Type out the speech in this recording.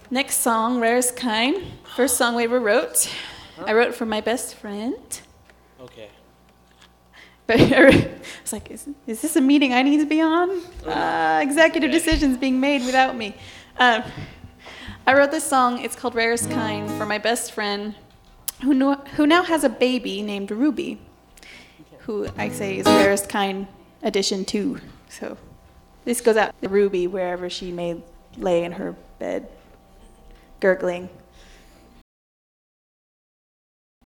Next song, Rarest Kind. First song we ever wrote. I wrote it for my best friend. Okay. But I was like, is this a meeting I need to be on? Executive decisions being made without me. I wrote this song. It's called Rarest Kind for my best friend who now has a baby named Ruby, who I say is Rarest Kind edition 2. So this goes out to Ruby wherever she may lay in her bed, gurgling.